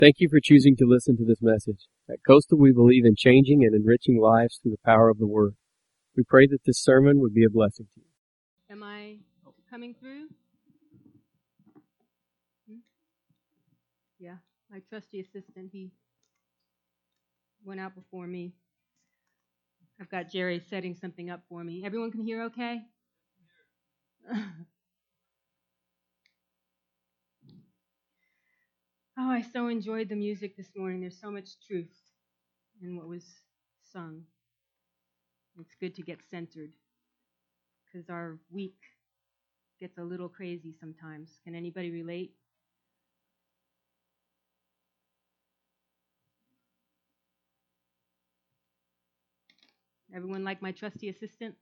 Thank you for choosing to listen to this message. At Coastal, we believe in changing and enriching lives through the power of the Word. We pray that this sermon would be a blessing to you. Am I coming through? Yeah, my trusty assistant, he went out before me. I've got Jerry setting something up for me. Everyone can hear okay? Oh, I so enjoyed the music this morning. There's so much truth in what was sung. It's good to get centered because our week gets a little crazy sometimes. Can anybody relate? Everyone like my trusty assistant?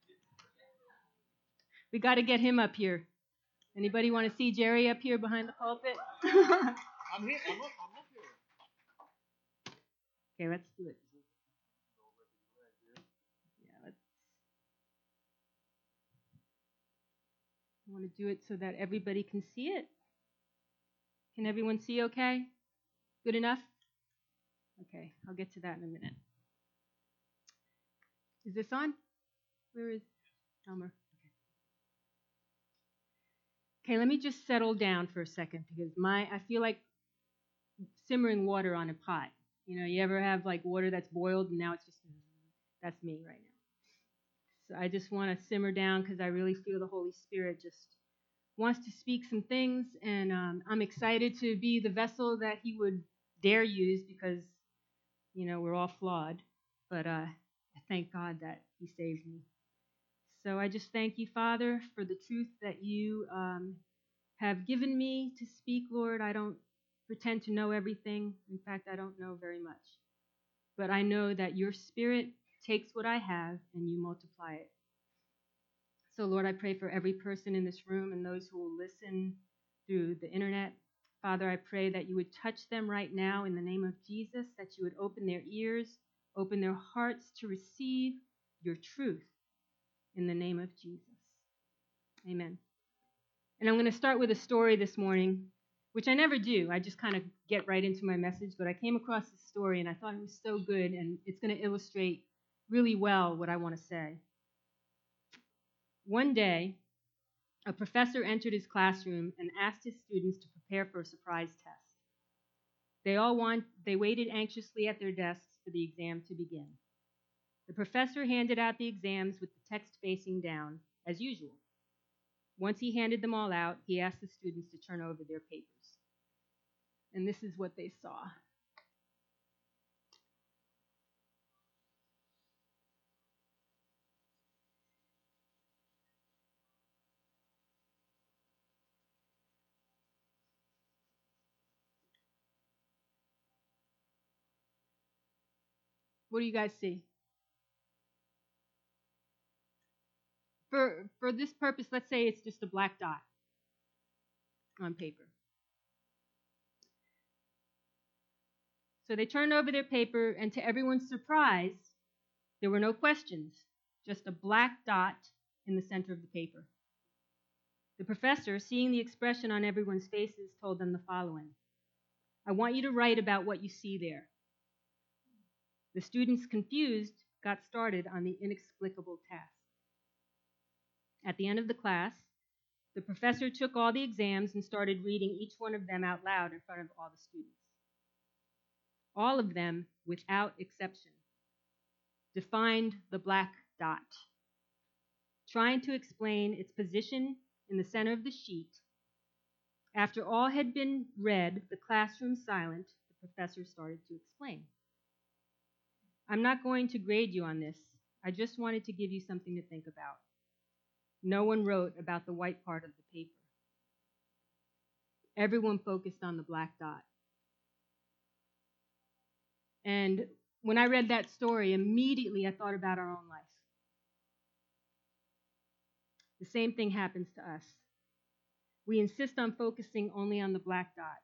We got to get him up here. Anybody want to see Jerry up here behind the pulpit? I'm here. I'm up here. Okay, let's do it. Yeah, I want to do it so that everybody can see it. Can everyone see okay? Good enough? Okay, I'll get to that in a minute. Is this on? Where is Elmer? Okay, let me just settle down for a second because I feel like simmering water on a pot. You know, you ever have like water that's boiled and now it's just, that's me right now. So I just want to simmer down because I really feel the Holy Spirit just wants to speak some things, and I'm excited to be the vessel that he would dare use because, you know, we're all flawed, but I thank God that he saved me. So I just thank you, Father, for the truth that you have given me to speak, Lord. I don't pretend to know everything. In fact, I don't know very much. But I know that your Spirit takes what I have and you multiply it. So, Lord, I pray for every person in this room and those who will listen through the internet. Father, I pray that you would touch them right now in the name of Jesus, that you would open their ears, open their hearts to receive your truth in the name of Jesus. Amen. And I'm going to start with a story this morning, which I never do. I just kind of get right into my message, but I came across this story and I thought it was so good, and it's going to illustrate really well what I want to say. One day, a professor entered his classroom and asked his students to prepare for a surprise test. They waited anxiously at their desks for the exam to begin. The professor handed out the exams with the text facing down, as usual. Once he handed them all out, he asked the students to turn over their papers. And this is what they saw. What do you guys see? For this purpose, let's say it's just a black dot on paper. So they turned over their paper, and to everyone's surprise, there were no questions, just a black dot in the center of the paper. The professor, seeing the expression on everyone's faces, told them the following: I want you to write about what you see there. The students, confused, got started on the inexplicable task. At the end of the class, the professor took all the exams and started reading each one of them out loud in front of all the students. All of them, without exception, defined the black dot, trying to explain its position in the center of the sheet. After all had been read, the classroom silent, the professor started to explain. I'm not going to grade you on this. I just wanted to give you something to think about. No one wrote about the white part of the paper. Everyone focused on the black dot. And when I read that story, immediately I thought about our own life. The same thing happens to us. We insist on focusing only on the black dot.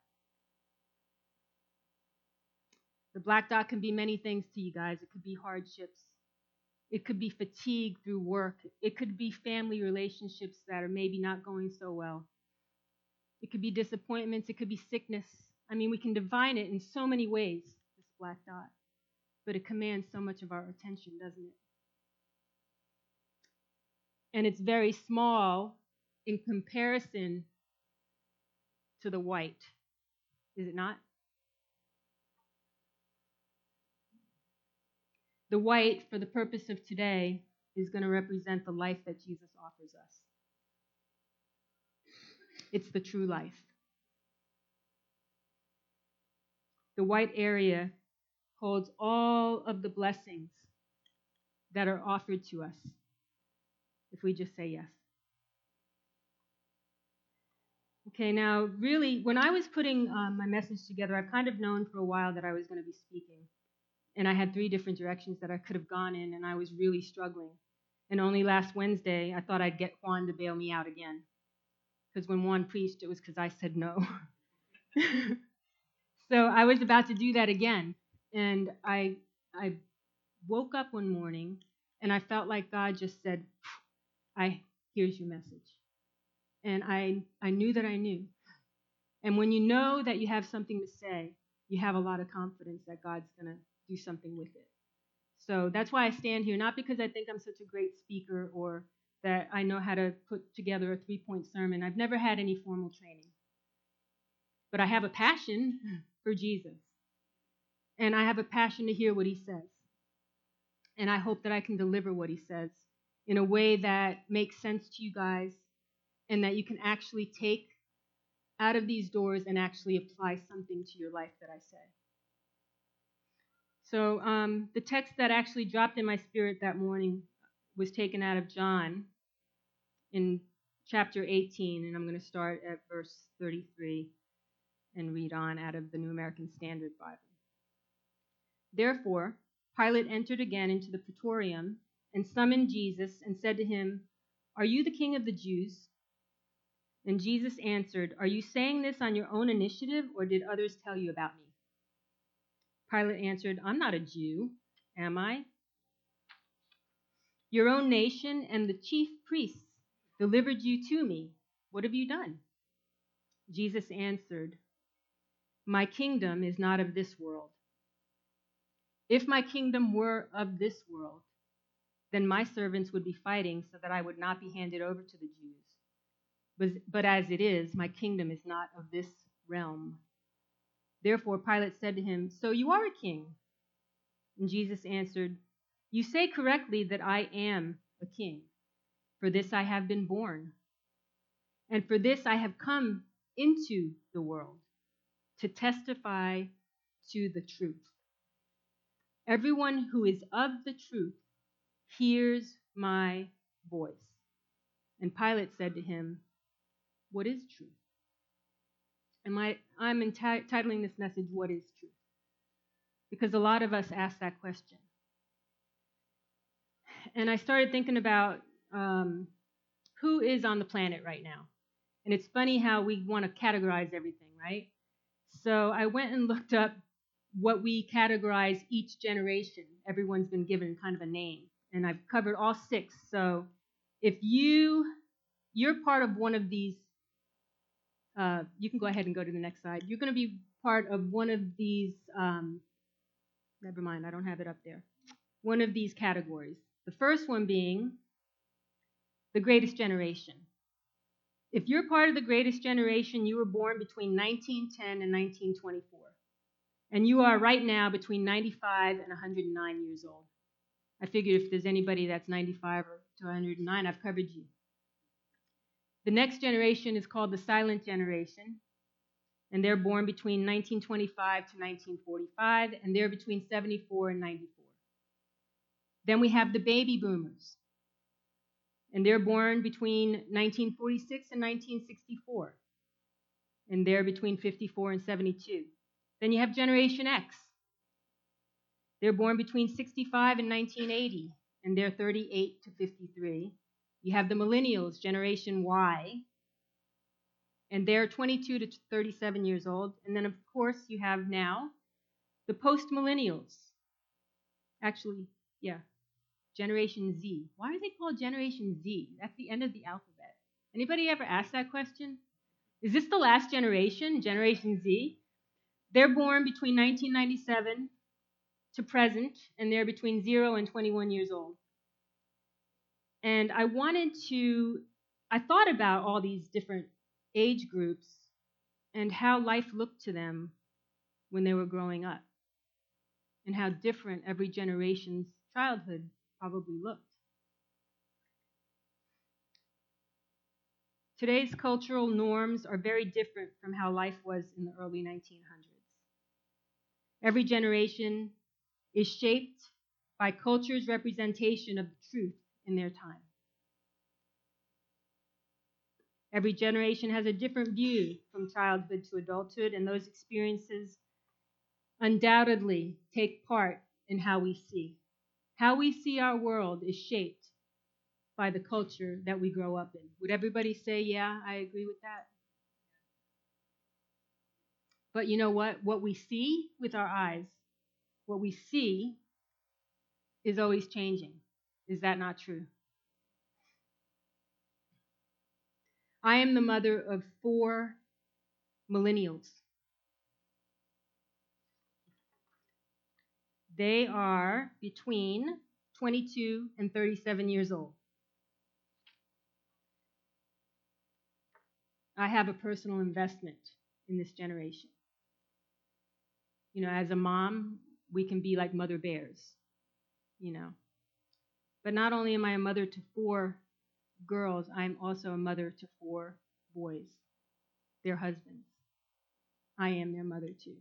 The black dot can be many things to you guys. It could be hardships. It could be fatigue through work. It could be family relationships that are maybe not going so well. It could be disappointments. It could be sickness. I mean, we can define it in so many ways, this black dot, but it commands so much of our attention, doesn't it? And it's very small in comparison to the white, is it not? The white, for the purpose of today, is going to represent the life that Jesus offers us. It's the true life. The white area holds all of the blessings that are offered to us if we just say yes. Okay, now really, when I was putting my message together, I've kind of known for a while that I was going to be speaking. And I had 3 different directions that I could have gone in, and I was really struggling. And only last Wednesday, I thought I'd get Juan to bail me out again. Because when Juan preached, it was because I said no. So I was about to do that again. And I woke up one morning, and I felt like God just said, here's your message. And I knew that I knew. And when you know that you have something to say, you have a lot of confidence that God's going to do something with it. So that's why I stand here, not because I think I'm such a great speaker or that I know how to put together a 3-point sermon. I've never had any formal training. But I have a passion for Jesus. And I have a passion to hear what he says. And I hope that I can deliver what he says in a way that makes sense to you guys and that you can actually take out of these doors and actually apply something to your life that I say. So the text that actually dropped in my spirit that morning was taken out of John in chapter 18, and I'm going to start at verse 33 and read on out of the New American Standard Bible. Therefore, Pilate entered again into the praetorium and summoned Jesus and said to him, "Are you the king of the Jews?" And Jesus answered, "Are you saying this on your own initiative, or did others tell you about me?" Pilate answered, "I'm not a Jew, am I? Your own nation and the chief priests delivered you to me. What have you done?" Jesus answered, "My kingdom is not of this world. If my kingdom were of this world, then my servants would be fighting so that I would not be handed over to the Jews. But as it is, my kingdom is not of this realm." Therefore Pilate said to him, "So you are a king?" And Jesus answered, "You say correctly that I am a king. For this I have been born, and for this I have come into the world, to testify to the truth. Everyone who is of the truth hears my voice." And Pilate said to him, "What is truth?" And I'm entitling this message, "What is truth?" Because a lot of us ask that question. And I started thinking about who is on the planet right now. And it's funny how we want to categorize everything, right? So I went and looked up what we categorize each generation. Everyone's been given kind of a name. And I've covered all 6. So if you're part of one of these, you can go ahead and go to the next slide. You're going to be part of one of these, never mind, I don't have it up there. One of these categories. The first one being the greatest generation. If you're part of the greatest generation, you were born between 1910 and 1924. And you are right now between 95 and 109 years old. I figured if there's anybody that's 95 or to 109, I've covered you. The next generation is called the silent generation, and they're born between 1925 to 1945, and they're between 74 and 94. Then we have the baby boomers, and they're born between 1946 and 1964, and they're between 54 and 72. Then you have Generation X. They're born between 65 and 1980, and they're 38 to 53. You have the millennials, Generation Y, and they're 22 to 37 years old. And then, of course, you have now the post-millennials. Actually, yeah, Generation Z. Why are they called Generation Z? That's the end of the alphabet. Anybody ever asked that question? Is this the last generation, Generation Z? They're born between 1997 to present, and they're between 0 and 21 years old. And I thought about all these different age groups and how life looked to them when they were growing up, and how different every generation's childhood probably looked. Today's cultural norms are very different from how life was in the early 1900s. Every generation is shaped by culture's representation of the truth in their time. Every generation has a different view from childhood to adulthood, and those experiences undoubtedly take part in how we see. How we see our world is shaped by the culture that we grow up in. Would everybody say, yeah, I agree with that? But you know what? What we see with our eyes, what we see is always changing. Is that not true? I am the mother of 4 millennials. They are between 22 and 37 years old. I have a personal investment in this generation. You know, as a mom, we can be like mother bears, you know. But not only am I a mother to 4 girls, I'm also a mother to 4 boys, their husbands. I am their mother too.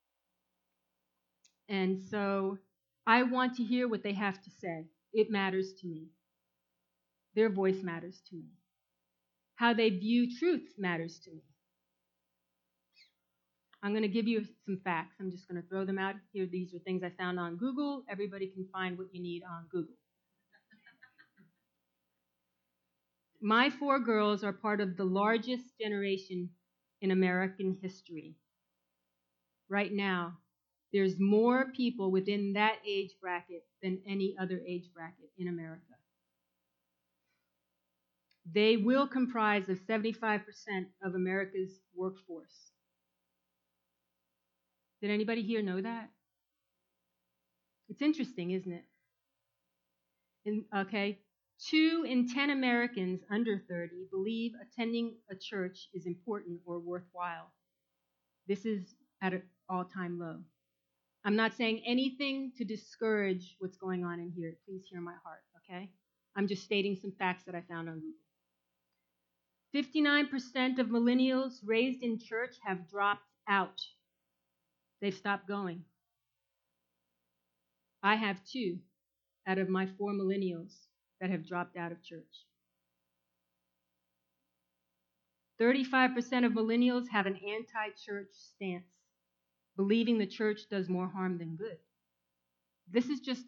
And so I want to hear what they have to say. It matters to me. Their voice matters to me. How they view truth matters to me. I'm going to give you some facts. I'm just going to throw them out here. These are things I found on Google. Everybody can find what you need on Google. My 4 girls are part of the largest generation in American history. Right now, there's more people within that age bracket than any other age bracket in America. They will comprise of 75% of America's workforce. Did anybody here know that? It's interesting, isn't it? Okay, 2 in 10 Americans under 30 believe attending a church is important or worthwhile. This is at an all-time low. I'm not saying anything to discourage what's going on in here. Please hear my heart, okay? I'm just stating some facts that I found on Google. 59% of millennials raised in church have dropped out. They've stopped going. I have 2 out of my 4 millennials that have dropped out of church. 35% of millennials have an anti-church stance, believing the church does more harm than good. This is just,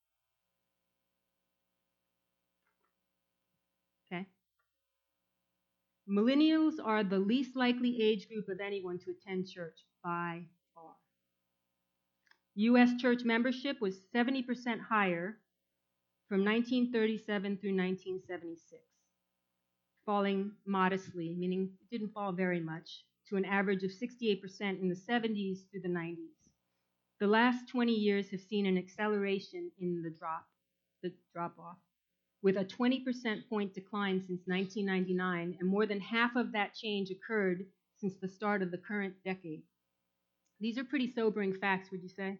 okay? Millennials are the least likely age group of anyone to attend church by far. U.S. church membership was 70% higher from 1937 through 1976, falling modestly, meaning it didn't fall very much, to an average of 68% in the 70s through the 90s. The last 20 years have seen an acceleration in the drop-off, with a 20% point decline since 1999, and more than half of that change occurred since the start of the current decade. These are pretty sobering facts, would you say?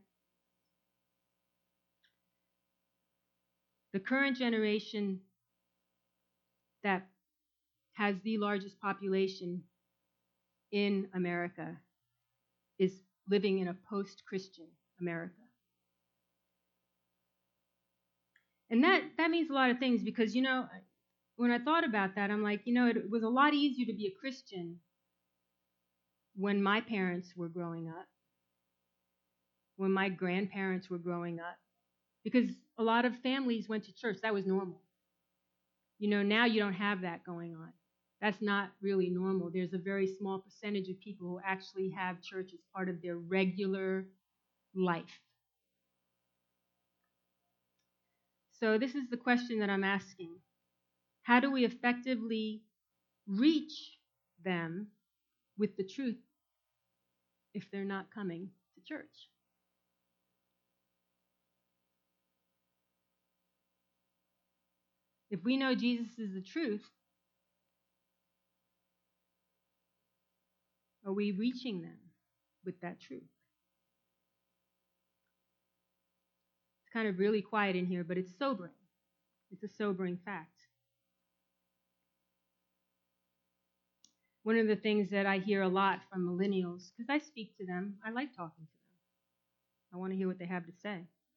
The current generation that has the largest population in America is living in a post-Christian America. And that means a lot of things because, you know, when I thought about that, I'm like, you know, it was a lot easier to be a Christian when my parents were growing up, when my grandparents were growing up, because a lot of families went to church. That was normal. You know, now you don't have that going on. That's not really normal. There's a very small percentage of people who actually have church as part of their regular life. So this is the question that I'm asking. How do we effectively reach them with the truth if they're not coming to church? If we know Jesus is the truth, are we reaching them with that truth? It's kind of really quiet in here, but it's sobering. It's a sobering fact. One of the things that I hear a lot from millennials, because I speak to them, I like talking to them. I want to hear what they have to say.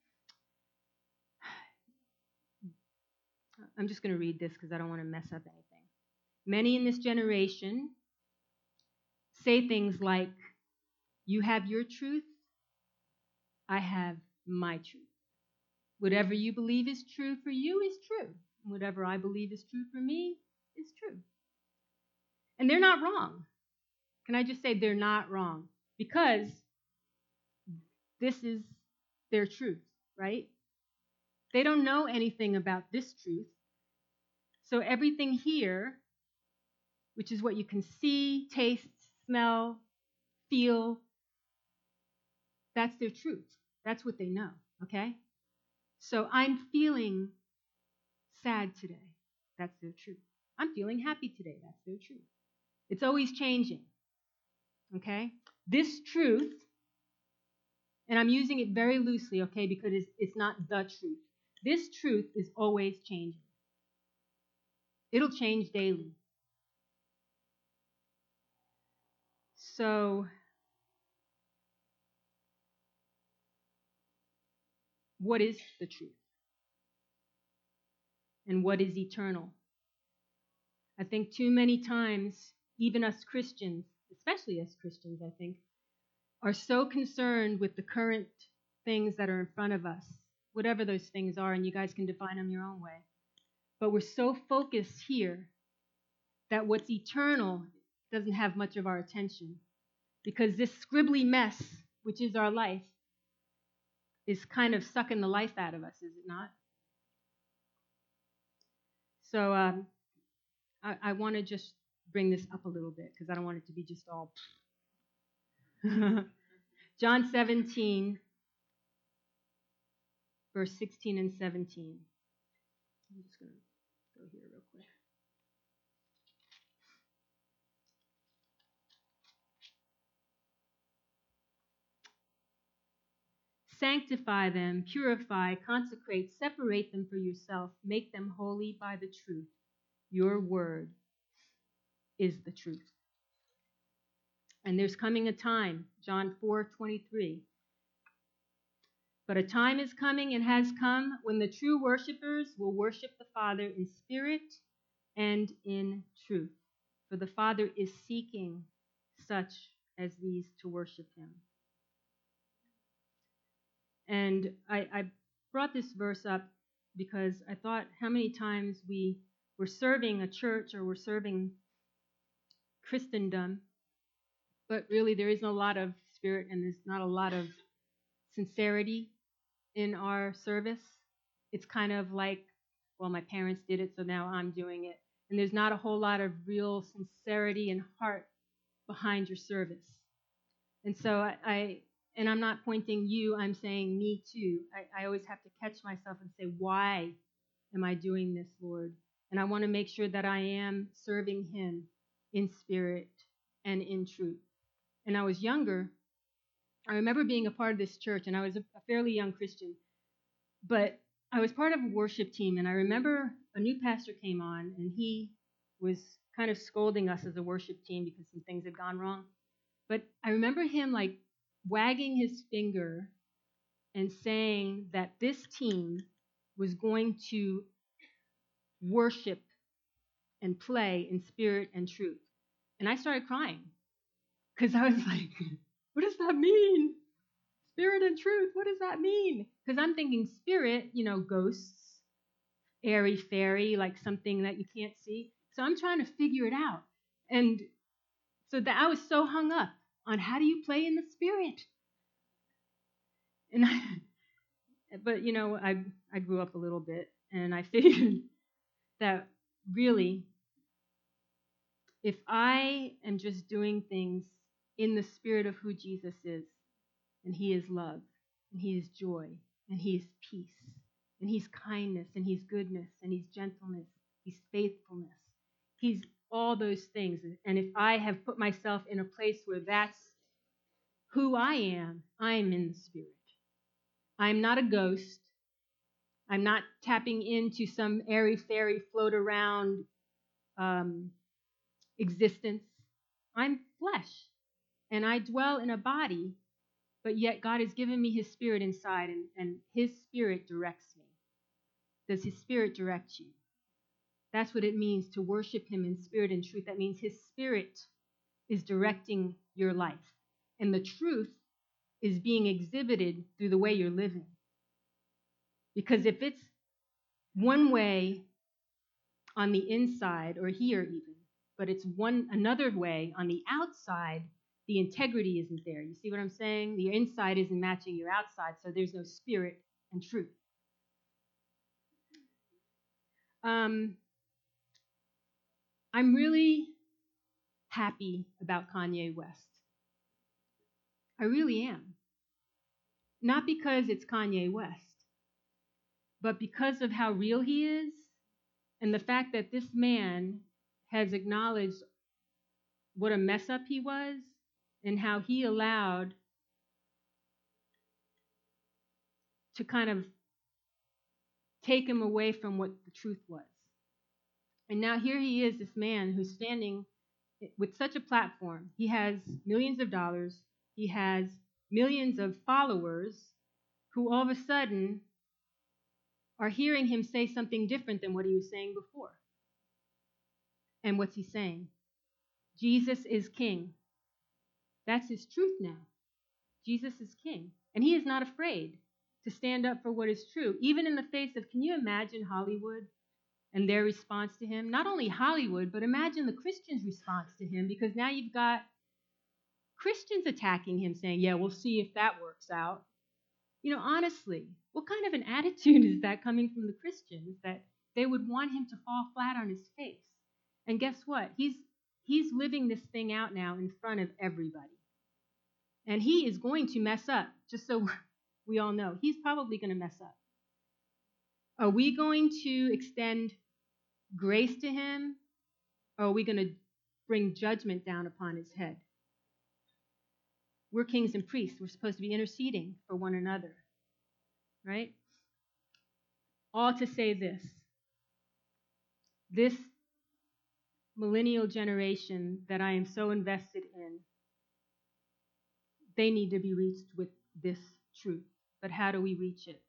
I'm just going to read this because I don't want to mess up anything. Many in this generation say things like, you have your truth, I have my truth. Whatever you believe is true for you is true. Whatever I believe is true for me is true. And they're not wrong. Can I just say they're not wrong? Because this is their truth, right? They don't know anything about this truth. So everything here, which is what you can see, taste, smell, feel, that's their truth. That's what they know, okay? So I'm feeling sad today. That's their truth. I'm feeling happy today. That's their truth. It's always changing, okay? This truth, and I'm using it very loosely, okay, because it's not the truth. This truth is always changing. It'll change daily. So, what is the truth? And what is eternal? I think too many times, even us Christians, especially us Christians, I think, are so concerned with the current things that are in front of us, whatever those things are, and you guys can define them your own way. But we're so focused here that what's eternal doesn't have much of our attention, because this scribbly mess, which is our life, is kind of sucking the life out of us, is it not? So I want to just bring this up a little bit, because I don't want it to be just all... John 17, verse 16 and 17. I'm just going to go here real quick. Sanctify them, purify, consecrate, separate them for yourself, make them holy by the truth. Your word is the truth. And there's coming a time, John 4:23. But a time is coming and has come when the true worshipers will worship the Father in spirit and in truth. For the Father is seeking such as these to worship him. And I brought this verse up because I thought how many times we're serving a church or we're serving Christendom, but really there isn't a lot of spirit and there's not a lot of sincerity in our service. It's kind of like, well, my parents did it, so now I'm doing it. And there's not a whole lot of real sincerity and heart behind your service. And so and I'm not pointing you, I'm saying me too. I always have to catch myself and say, why am I doing this, Lord? And I want to make sure that I am serving him in spirit and in truth. And I was younger. I remember being a part of this church, and I was a fairly young Christian. But I was part of a worship team, and I remember a new pastor came on, and he was kind of scolding us as a worship team because some things had gone wrong. But I remember him like wagging his finger and saying that this team was going to worship and play in spirit and truth. And I started crying because I was like, what does that mean? Spirit and truth, what does that mean? Because I'm thinking spirit, ghosts, airy fairy, like something that you can't see. So I'm trying to figure it out. And so that I was so hung up on how do you play in the spirit? And I grew up a little bit, and I figured that really, if I am just doing things in the spirit of who Jesus is. And he is love, and he is joy, and he is peace, and he's kindness, and he's goodness, and he's gentleness, he's faithfulness. He's all those things. And if I have put myself in a place where that's who I am in the spirit. I'm not a ghost. I'm not tapping into some airy-fairy float around existence. I'm flesh, and I dwell in a body, but yet God has given me his spirit inside, and his spirit directs me. Does his spirit direct you? That's what it means to worship him in spirit and truth. That means his spirit is directing your life, and the truth is being exhibited through the way you're living. Because if it's one way on the inside, or here even, but it's another way on the outside, the integrity isn't there. You see what I'm saying? The inside isn't matching your outside, so there's no spirit and truth. I'm really happy about Kanye West. I really am. Not because it's Kanye West, but because of how real he is, and the fact that this man has acknowledged what a mess up he was, and how he allowed to kind of take him away from what the truth was. And now here he is, this man who's standing with such a platform. He has millions of dollars. He has millions of followers who all of a sudden are hearing him say something different than what he was saying before. And what's he saying? Jesus is king. That's his truth now. Jesus is king. And he is not afraid to stand up for what is true, even in the face of, can you imagine Hollywood and their response to him? Not only Hollywood, but imagine the Christians' response to him, because now you've got Christians attacking him, saying, yeah, we'll see if that works out. You know, honestly, what kind of an attitude is that coming from the Christians, that they would want him to fall flat on his face? And guess what? He's living this thing out now in front of everybody. And he is going to mess up, just so we all know. He's probably going to mess up. Are we going to extend grace to him, or are we going to bring judgment down upon his head? We're kings and priests. We're supposed to be interceding for one another, right? All to say this. This millennial generation that I am so invested in, they need to be reached with this truth. But how do we reach it?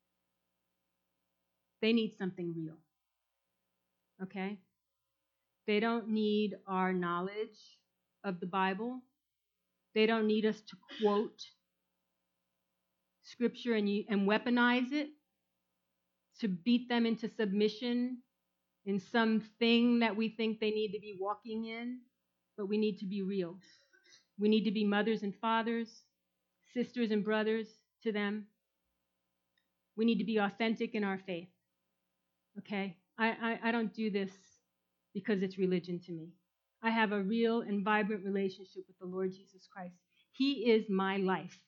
They need something real, okay? They don't need our knowledge of the Bible. They don't need us to quote Scripture and weaponize it to beat them into submission in something that we think they need to be walking in, but we need to be real. We need to be mothers and fathers, sisters and brothers to them. We need to be authentic in our faith, okay? I don't do this because it's religion to me. I have a real and vibrant relationship with the Lord Jesus Christ. He is my life.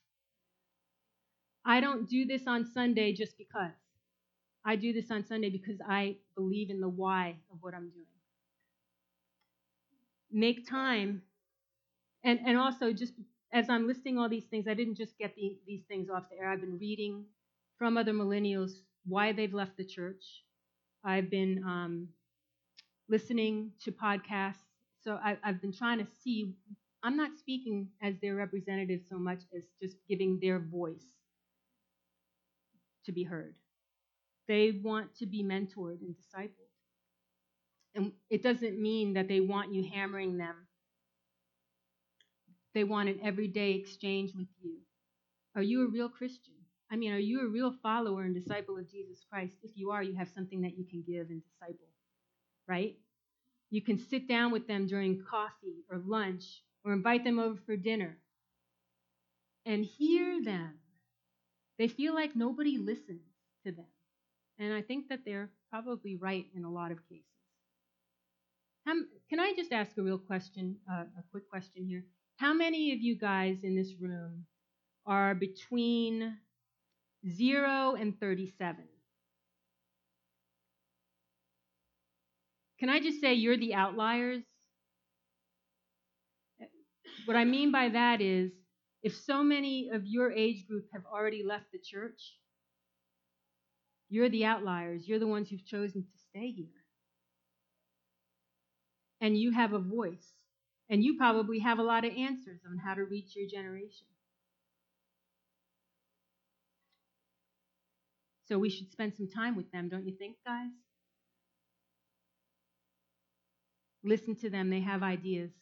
I don't do this on Sunday just because. I do this on Sunday because I believe in the why of what I'm doing. Make time. And also, just as I'm listing all these things, I didn't just get these things off the air. I've been reading from other millennials why they've left the church. I've been listening to podcasts. So I've been trying to see. I'm not speaking as their representative so much as just giving their voice to be heard. They want to be mentored and discipled. And it doesn't mean that they want you hammering them. They want an everyday exchange with you. Are you a real Christian? I mean, are you a real follower and disciple of Jesus Christ? If you are, you have something that you can give and disciple, right? You can sit down with them during coffee or lunch or invite them over for dinner and hear them. They feel like nobody listens to them. And I think that they're probably right in a lot of cases. Can I just ask a real question, a quick question here? How many of you guys in this room are between 0 and 37? Can I just say you're the outliers? What I mean by that is, if so many of your age group have already left the church, you're the outliers. You're the ones who've chosen to stay here. And you have a voice. And you probably have a lot of answers on how to reach your generation. So we should spend some time with them, don't you think, guys? Listen to them. They have ideas.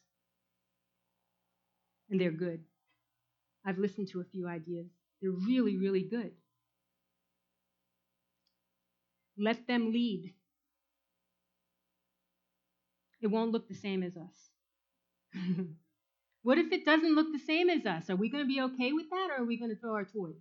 And they're good. I've listened to a few ideas. They're really, really good. Let them lead. It won't look the same as us. What if it doesn't look the same as us? Are we going to be okay with that, or are we going to throw our toys?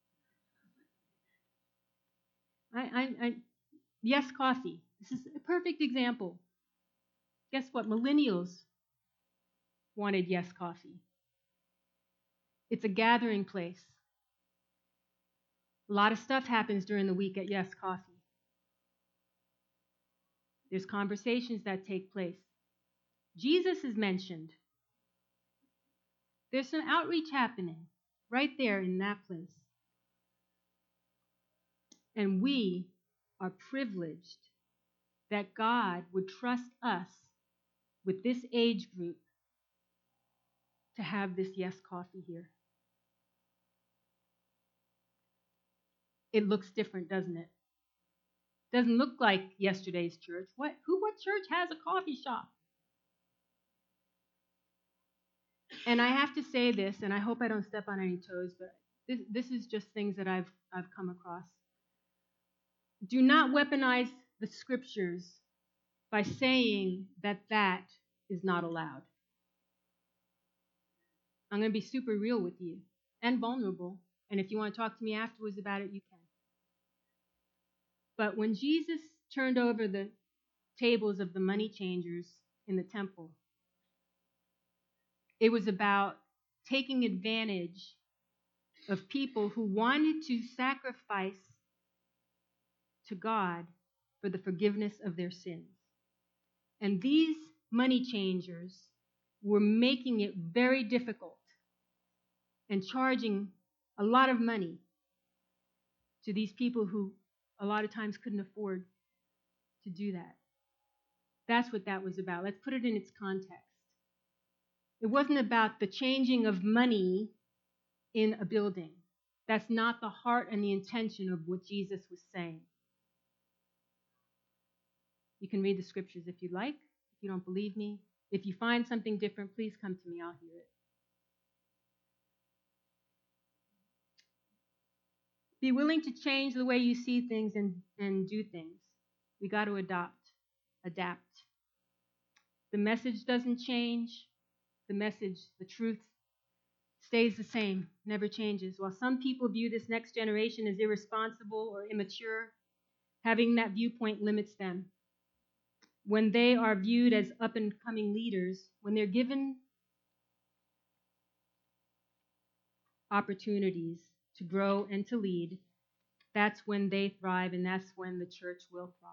Yes, coffee. This is a perfect example. Guess what? Millennials wanted Yes Coffee. It's a gathering place. A lot of stuff happens during the week at Yes Coffee. There's conversations that take place. Jesus is mentioned. There's some outreach happening right there in that place. And we are privileged that God would trust us with this age group to have this Yes Coffee here. It looks different, doesn't it? Doesn't look like yesterday's church. What church has a coffee shop? And I have to say this, and I hope I don't step on any toes, but this is just things that I've come across. Do not weaponize the scriptures by saying that is not allowed. I'm going to be super real with you and vulnerable. And if you want to talk to me afterwards about it, you can. But when Jesus turned over the tables of the money changers in the temple, it was about taking advantage of people who wanted to sacrifice to God for the forgiveness of their sins. And these money changers were making it very difficult and charging a lot of money to these people who a lot of times couldn't afford to do that. That's what that was about. Let's put it in its context. It wasn't about the changing of money in a building. That's not the heart and the intention of what Jesus was saying. You can read the scriptures if you'd like. If you don't believe me, if you find something different, please come to me. I'll hear it. Be willing to change the way you see things and do things. We got to adapt. The message doesn't change. The truth stays the same, never changes. While some people view this next generation as irresponsible or immature, having that viewpoint limits them. When they are viewed as up-and-coming leaders, when they're given opportunities to grow and to lead, that's when they thrive, and that's when the church will thrive.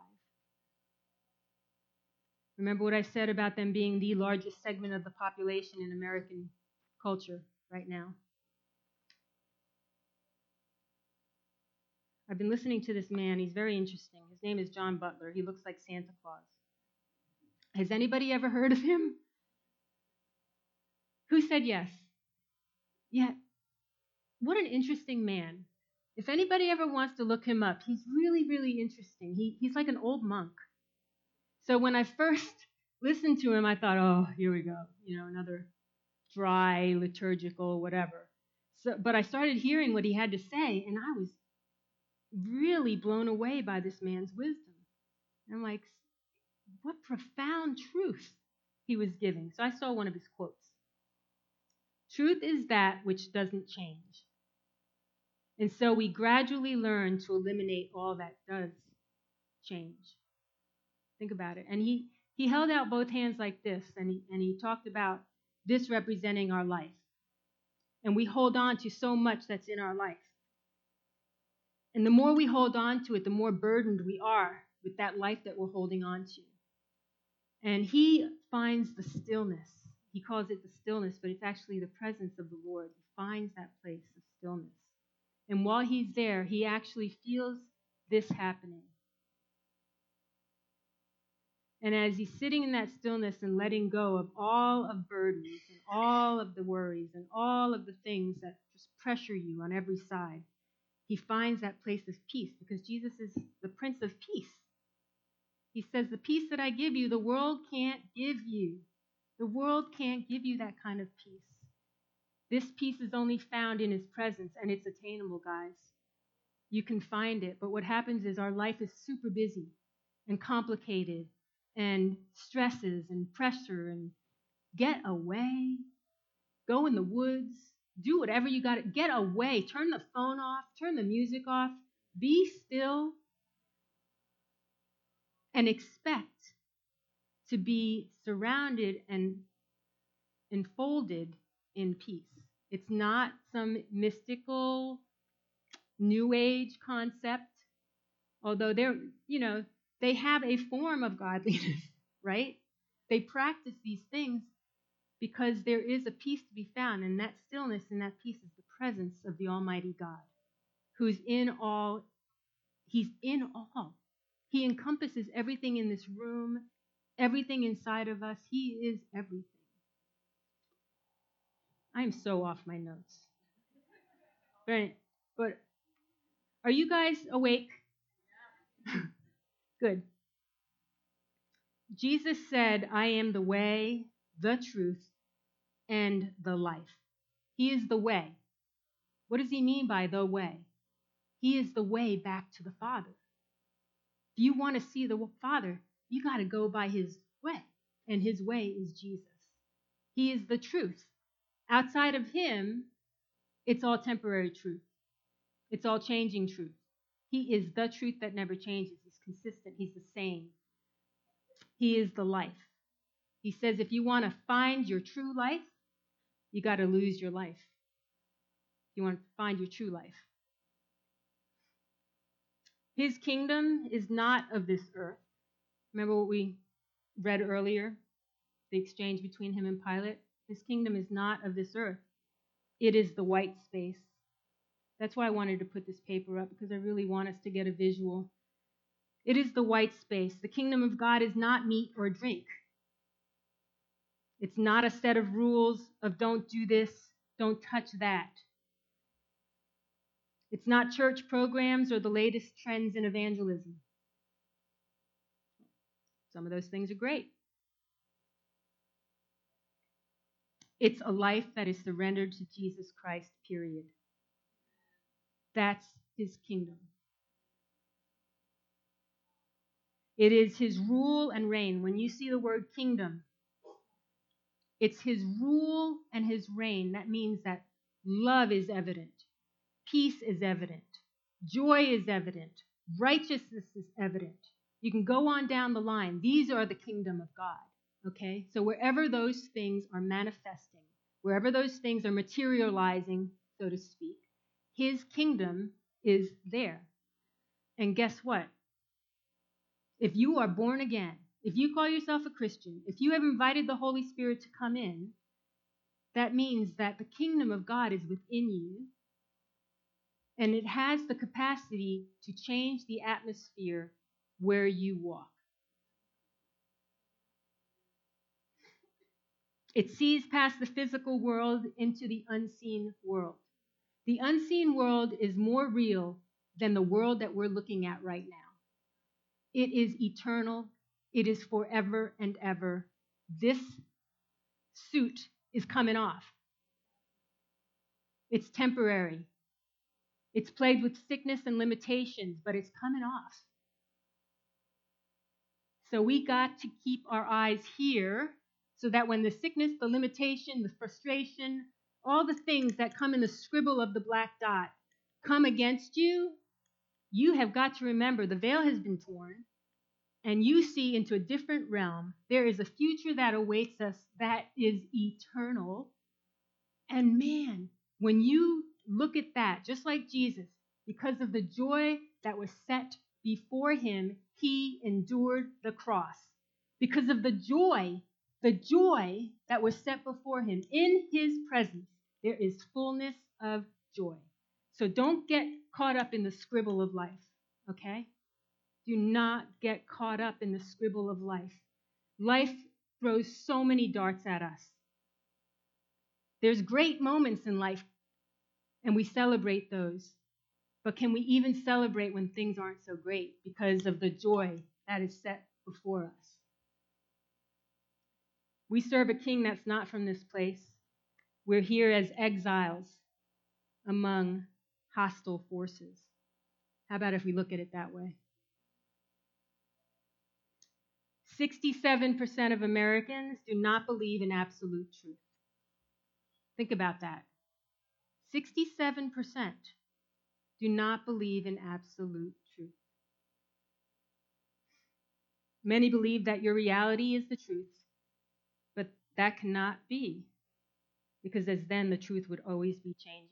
Remember what I said about them being the largest segment of the population in American culture right now. I've been listening to this man. He's very interesting. His name is John Butler. He looks like Santa Claus. Has anybody ever heard of him? Who said yes? Yeah. What an interesting man. If anybody ever wants to look him up, he's really, really interesting. He's like an old monk. So when I first listened to him, I thought, oh, here we go. Another dry, liturgical, whatever. But I started hearing what he had to say, and I was really blown away by this man's wisdom. I'm like, what profound truth he was giving. So I saw one of his quotes. Truth is that which doesn't change. And so we gradually learn to eliminate all that does change. Think about it. And he held out both hands like this, and he talked about this representing our life. And we hold on to so much that's in our life. And the more we hold on to it, the more burdened we are with that life that we're holding on to. And he finds the stillness. He calls it the stillness, but it's actually the presence of the Lord. He finds that place of stillness. And while he's there, he actually feels this happening. And as he's sitting in that stillness and letting go of all of burdens and all of the worries and all of the things that just pressure you on every side, he finds that place of peace, because Jesus is the Prince of Peace. He says, the peace that I give you, the world can't give you. The world can't give you that kind of peace. This peace is only found in his presence, and it's attainable, guys. You can find it. But what happens is our life is super busy and complicated and stresses and pressure, and get away. Go in the woods. Do whatever you got to. Get away. Turn the phone off. Turn the music off. Be still and expect to be surrounded and enfolded in peace. It's not some mystical New Age concept, although they have a form of godliness, right? They practice these things because there is a peace to be found, and that stillness and that peace is the presence of the Almighty God, who's in all. He's in all. He encompasses everything in this room, everything inside of us. He is everything. I'm so off my notes. But are you guys awake? Good. Jesus said, I am the way, the truth, and the life. He is the way. What does he mean by the way? He is the way back to the Father. If you want to see the Father, you got to go by his way, and his way is Jesus. He is the truth. Outside of him, it's all temporary truth. It's all changing truth. He is the truth that never changes. He's consistent. He's the same. He is the life. He says if you want to find your true life, you got to lose your life. You want to find your true life. His kingdom is not of this earth. Remember what we read earlier? The exchange between him and Pilate? His kingdom is not of this earth. It is the white space. That's why I wanted to put this paper up, because I really want us to get a visual. It is the white space. The kingdom of God is not meat or drink. It's not a set of rules of don't do this, don't touch that. It's not church programs or the latest trends in evangelism. Some of those things are great. It's a life that is surrendered to Jesus Christ, period. That's his kingdom. It is his rule and reign. When you see the word kingdom, it's his rule and his reign. That means that love is evident, peace is evident, joy is evident, righteousness is evident. You can go on down the line. These are the kingdom of God, okay? So wherever those things are manifesting, wherever those things are materializing, so to speak, his kingdom is there. And guess what? If you are born again, if you call yourself a Christian, if you have invited the Holy Spirit to come in, that means that the kingdom of God is within you, and it has the capacity to change the atmosphere where you walk. It sees past the physical world into the unseen world. The unseen world is more real than the world that we're looking at right now. It is eternal. It is forever and ever. This suit is coming off. It's temporary. It's plagued with sickness and limitations, but it's coming off. So we got to keep our eyes here so that when the sickness, the limitation, the frustration, all the things that come in the scribble of the black dot come against you, you have got to remember the veil has been torn, and you see into a different realm, there is a future that awaits us that is eternal. And man, when you look at that, just like Jesus, because of the joy that was set before him, he endured the cross. Because of the joy that was set before him, in his presence, there is fullness of joy. So don't get caught up in the scribble of life, okay? Do not get caught up in the scribble of life. Life throws so many darts at us. There's great moments in life, and we celebrate those. But can we even celebrate when things aren't so great because of the joy that is set before us? We serve a king that's not from this place. We're here as exiles among hostile forces. How about if we look at it that way? 67% of Americans do not believe in absolute truth. Think about that. 67% do not believe in absolute truth. Many believe that your reality is the truth, but that cannot be, because as then the truth would always be changing.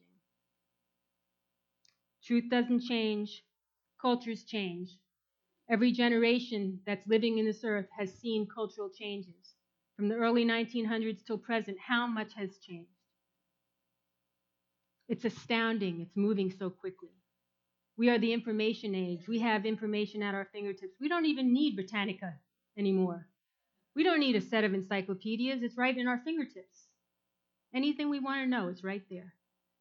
Truth doesn't change, cultures change. Every generation that's living in this earth has seen cultural changes. From the early 1900s till present, how much has changed? It's astounding. It's moving so quickly. We are the information age. We have information at our fingertips. We don't even need Britannica anymore. We don't need a set of encyclopedias. It's right in our fingertips. Anything we want to know is right there.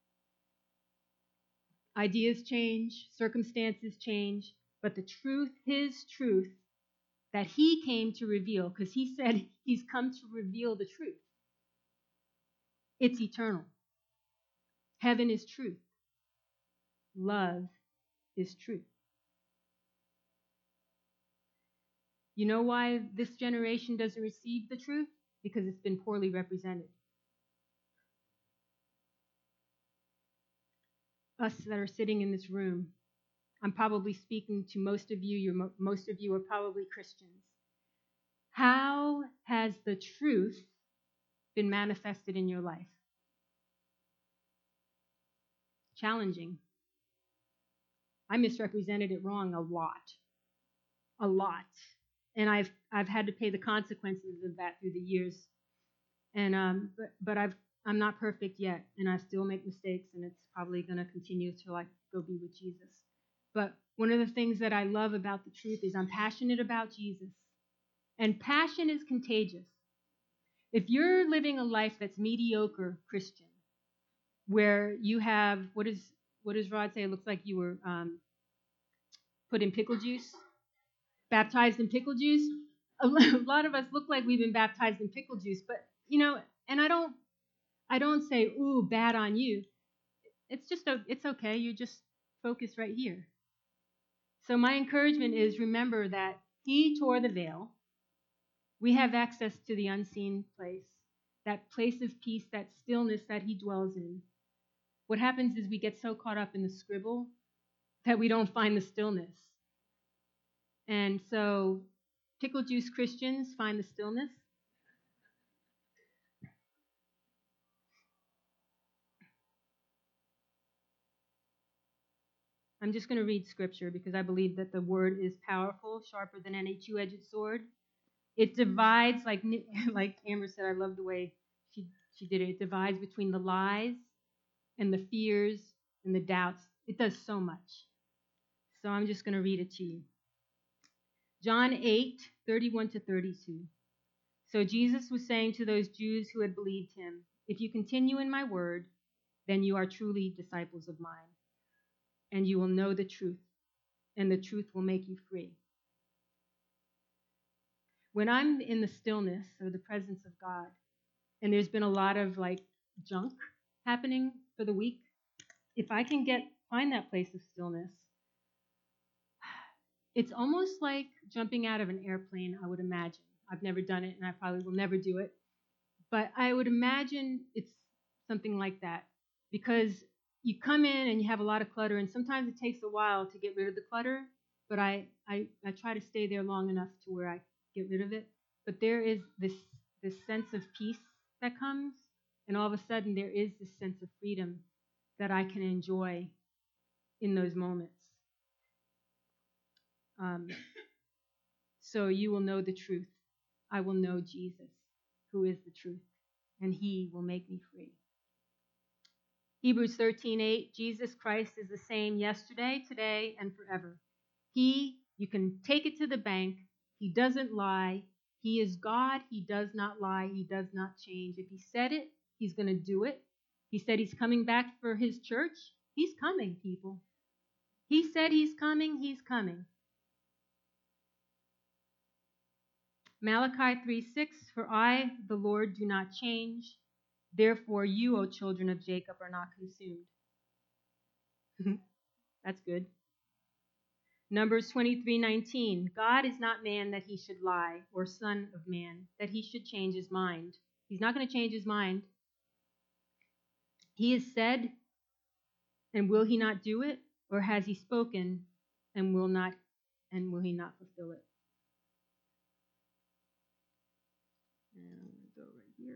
Ideas change, circumstances change, but the truth, his truth, that he came to reveal, because he said he's come to reveal the truth, it's eternal. Heaven is truth. Love is truth. You know why this generation doesn't receive the truth? Because it's been poorly represented. Us that are sitting in this room, I'm probably speaking to most of you. Most of you are probably Christians. How has the truth been manifested in your life? Challenging. I misrepresented it wrong a lot, and I've had to pay the consequences of that through the years. And but I'm not perfect yet, and I still make mistakes, and it's probably going to continue till I go be with Jesus. But one of the things that I love about the truth is I'm passionate about Jesus, and passion is contagious. If you're living a life that's mediocre Christian, where you have what does Rod say? It looks like you were put in pickle juice, baptized in pickle juice. A lot of us look like we've been baptized in pickle juice, but and I don't say, ooh, bad on you. It's okay. You just focus right here. So my encouragement is, remember that he tore the veil. We have access to the unseen place, that place of peace, that stillness that he dwells in. What happens is we get so caught up in the scribble that we don't find the stillness. And so pickle juice Christians find the stillness. I'm just going to read scripture because I believe that the word is powerful, sharper than any two-edged sword. It divides, like Amber said, I love the way she did it. It divides between the lies and the fears and the doubts. It does so much. So I'm just going to read it to you. John 8:31-32. So Jesus was saying to those Jews who had believed him, if you continue in my word, then you are truly disciples of mine, and you will know the truth, and the truth will make you free. When I'm in the stillness or the presence of God, and there's been a lot of junk happening for the week, if I can find that place of stillness, it's almost like jumping out of an airplane, I would imagine. I've never done it, and I probably will never do it. But I would imagine it's something like that, because you come in and you have a lot of clutter, and sometimes it takes a while to get rid of the clutter, but I try to stay there long enough to where I get rid of it. But there is this sense of peace that comes, and all of a sudden there is this sense of freedom that I can enjoy in those moments. So you will know the truth. I will know Jesus, who is the truth, and he will make me free. Hebrews 13:8, Jesus Christ is the same yesterday, today, and forever. You can take it to the bank. He doesn't lie. He is God. He does not lie. He does not change. If he said it, he's going to do it. He said he's coming back for his church. He's coming, people. He said he's coming. He's coming. Malachi 3:6, for I, the Lord, do not change. Therefore you, O children of Jacob, are not consumed. That's good. Numbers 23:19, God is not man that he should lie, or son of man that he should change his mind. He's not going to change his mind. He has said, and will he not do it? Or has he spoken and will he not fulfill it? And I'm going to go right here.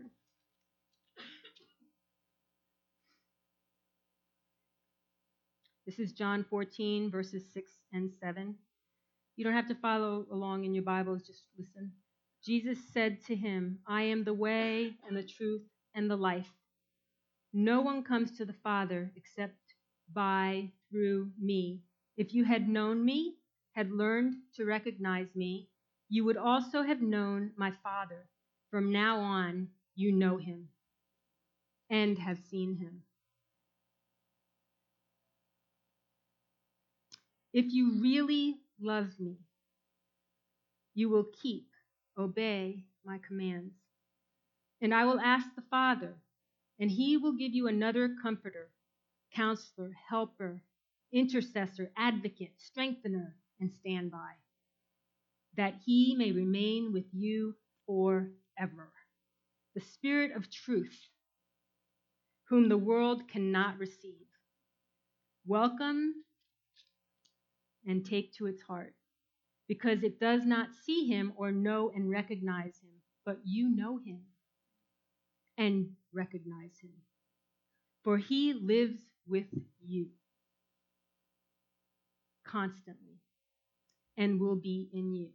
This is John 14, verses 6 and 7. You don't have to follow along in your Bibles, just listen. Jesus said to him, I am the way and the truth and the life. No one comes to the Father except through me. If you had known me, had learned to recognize me, you would also have known my Father. From now on, you know him and have seen him. If you really love me, you will obey my commands. And I will ask the Father, and he will give you another comforter, counselor, helper, intercessor, advocate, strengthener, and standby, that he may remain with you forever. The Spirit of truth, whom the world cannot receive. Welcome and take to its heart, because it does not see him or know and recognize him, but you know him and recognize him, for he lives with you constantly and will be in you.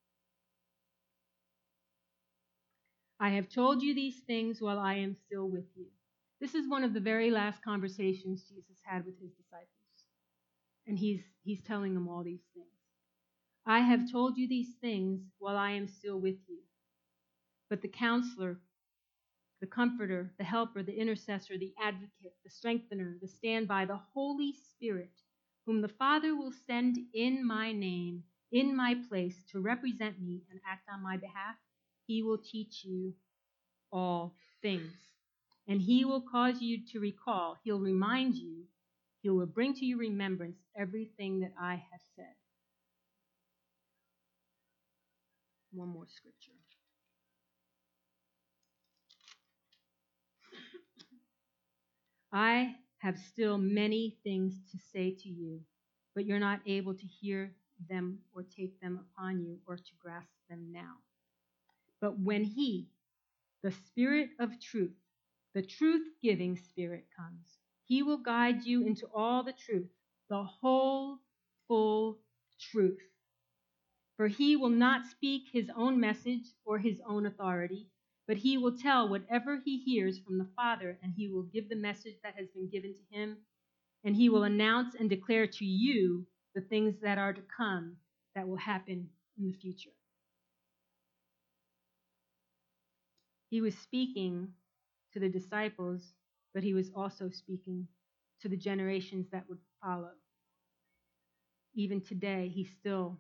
I have told you these things while I am still with you. This is one of the very last conversations Jesus had with his disciples. And he's telling them all these things. I have told you these things while I am still with you. But the counselor, the comforter, the helper, the intercessor, the advocate, the strengthener, the standby, the Holy Spirit, whom the Father will send in my name, in my place, to represent me and act on my behalf, he will teach you all things. And he will cause you to recall, he'll remind you, he will bring to your remembrance everything that I have said. One more scripture. I have still many things to say to you, but you're not able to hear them or take them upon you or to grasp them now. But when he, the Spirit of truth, the truth-giving Spirit comes, he will guide you into all the truth, the whole, full truth. For he will not speak his own message or his own authority, but he will tell whatever he hears from the Father, and he will give the message that has been given to him, and he will announce and declare to you the things that are to come that will happen in the future. He was speaking to the disciples, but he was also speaking to the generations that would follow. Even today, he's still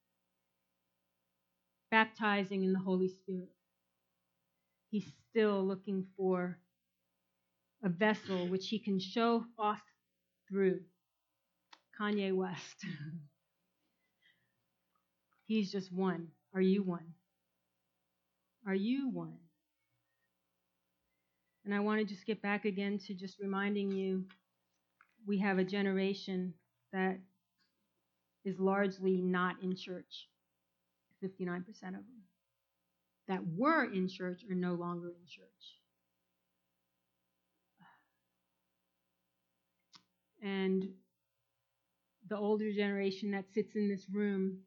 baptizing in the Holy Spirit. He's still looking for a vessel which he can show off through. Kanye West. He's just one. Are you one? Are you one? And I want to just get back again to just reminding you, we have a generation that is largely not in church. 59% of them that were in church are no longer in church. And the older generation that sits in this room,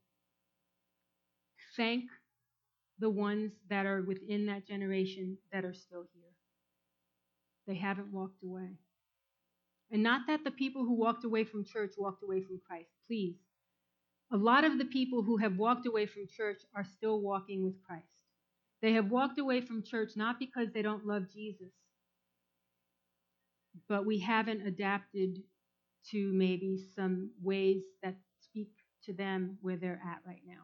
thank the ones that are within that generation that are still here. They haven't walked away. And not that the people who walked away from church walked away from Christ. Please. A lot of the people who have walked away from church are still walking with Christ. They have walked away from church not because they don't love Jesus, but we haven't adapted to maybe some ways that speak to them where they're at right now.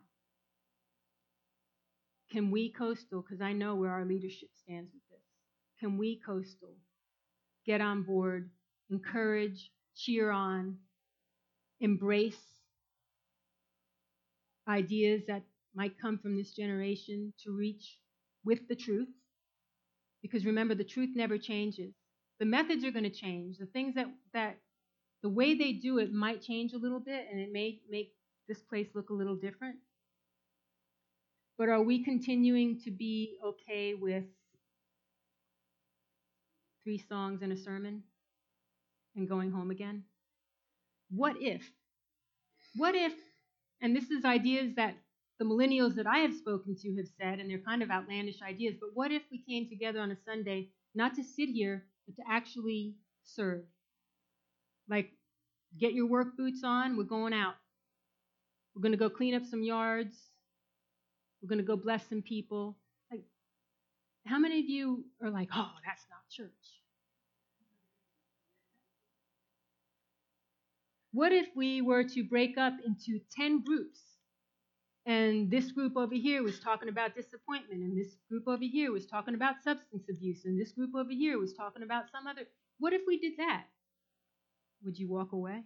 Can we, Coastal, because I know where our leadership stands with this, can we, Coastal, get on board, encourage, cheer on, embrace ideas that might come from this generation to reach with the truth? Because remember, the truth never changes. The methods are going to change. The things that the way they do it might change a little bit, and it may make this place look a little different. But are we continuing to be okay with 3 songs and a sermon and going home again? What if, and this is ideas that the millennials that I have spoken to have said, and they're kind of outlandish ideas, but what if we came together on a Sunday, not to sit here, but to actually serve? Like, get your work boots on, we're going out. We're going to go clean up some yards. We're going to go bless some people. Like, how many of you are like, oh, that's not church? What if we were to break up into 10 groups? And this group over here was talking about disappointment, and this group over here was talking about substance abuse, and this group over here was talking about some other. What if we did that? Would you walk away?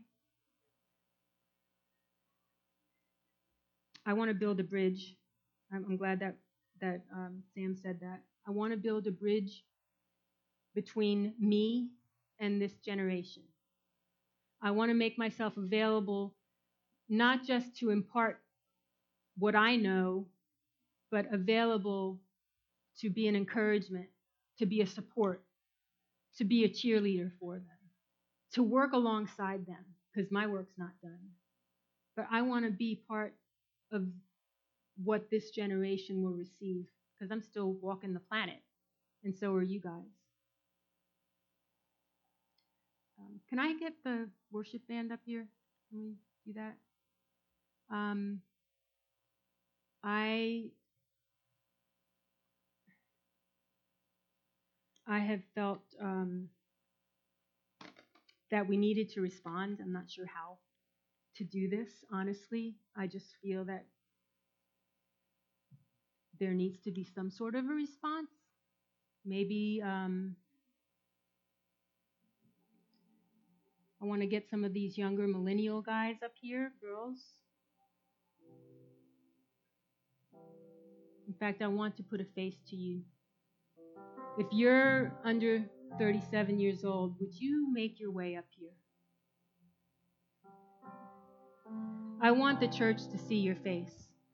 I want to build a bridge. I'm glad that Sam said that. I want to build a bridge between me and this generation. I want to make myself available not just to impart what I know, but available to be an encouragement, to be a support, to be a cheerleader for them, to work alongside them, because my work's not done. But I want to be part of what this generation will receive, because I'm still walking the planet, and so are you guys. Can I get the worship band up here? Can we do that? I have felt that we needed to respond. I'm not sure how to do this, honestly. I just feel that there needs to be some sort of a response. Maybe I want to get some of these younger millennial guys up here, girls. In fact, I want to put a face to you. If you're under 37 years old, would you make your way up here? I want the church to see your face.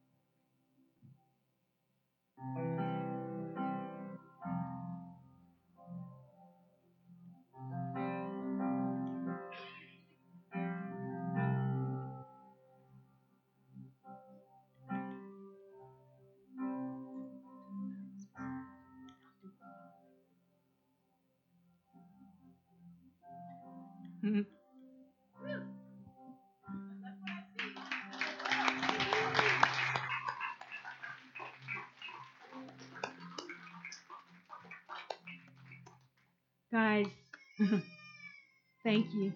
Guys, thank you.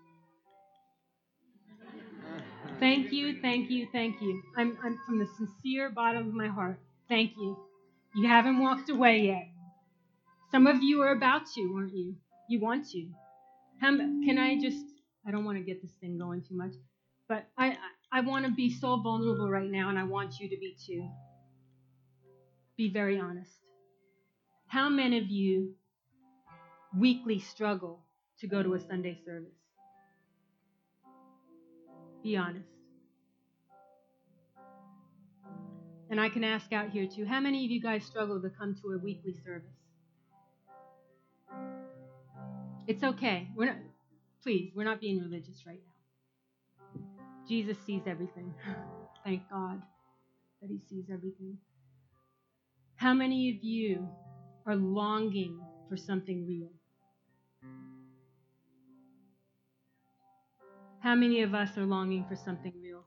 Thank you, thank you, thank you. I'm from the sincere bottom of my heart. Thank you. You haven't walked away yet. Some of you are about to, aren't you? You want to. Can I just, I don't want to get this thing going too much, but I want to be so vulnerable right now, and I want you to be too. Be very honest. How many of you weekly struggle to go to a Sunday service? Be honest. And I can ask out here too, how many of you guys struggle to come to a weekly service? It's okay. We're not being religious right now. Jesus sees everything. Thank God that he sees everything. How many of you are longing for something real? How many of us are longing for something real?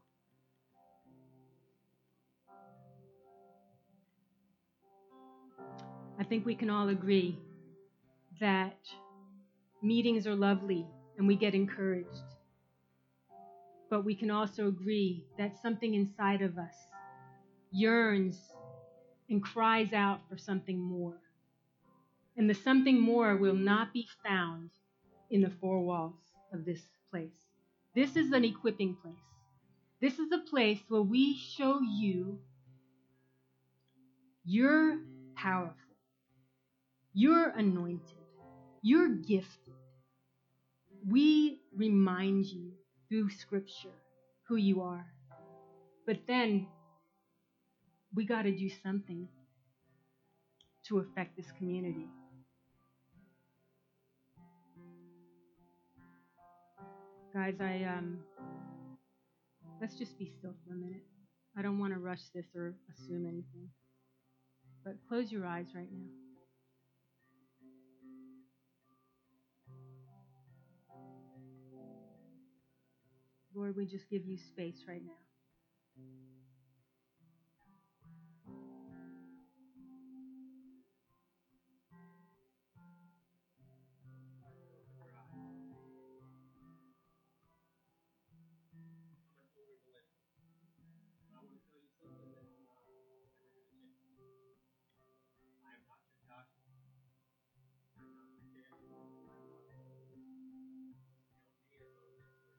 I think we can all agree that meetings are lovely and we get encouraged. But we can also agree that something inside of us yearns and cries out for something more. And the something more will not be found in the four walls of this place. This is an equipping place. This is a place where we show you you're powerful, you're anointed, you're gifted. We remind you through Scripture who you are. But then we got to do something to affect this community. Guys, let's just be still for a minute. I don't want to rush this or assume anything. But close your eyes right now. Lord, we just give you space right now. I want to tell you something that's not ever going to change. I am not your Joshua. I'm not your Daniel. I'm not Moses. Help me as I listen.